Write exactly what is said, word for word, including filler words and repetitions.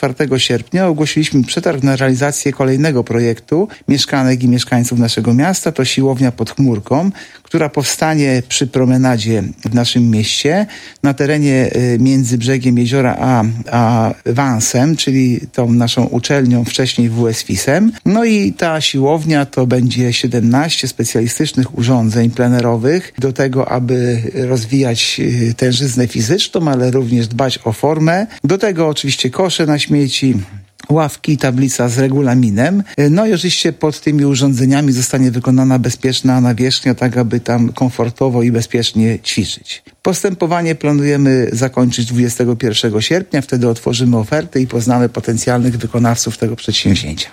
czwartego sierpnia ogłosiliśmy przetarg na realizację kolejnego projektu mieszkanek i mieszkańców naszego miasta. To siłownia pod chmurką, która powstanie przy promenadzie w naszym mieście na terenie między brzegiem jeziora a, a Wansem, czyli tą naszą uczelnią, wcześniej W S F I S-em. No i ta siłownia to będzie siedemnaście specjalistycznych urządzeń plenerowych do tego, aby rozwijać tężyznę fizyczną, ale również dbać o formę. Do tego oczywiście kosze na śmieci, ławki, tablica z regulaminem. No i oczywiście pod tymi urządzeniami zostanie wykonana bezpieczna nawierzchnia, tak aby tam komfortowo i bezpiecznie ćwiczyć. Postępowanie planujemy zakończyć dwudziestego pierwszego sierpnia, wtedy otworzymy oferty i poznamy potencjalnych wykonawców tego przedsięwzięcia.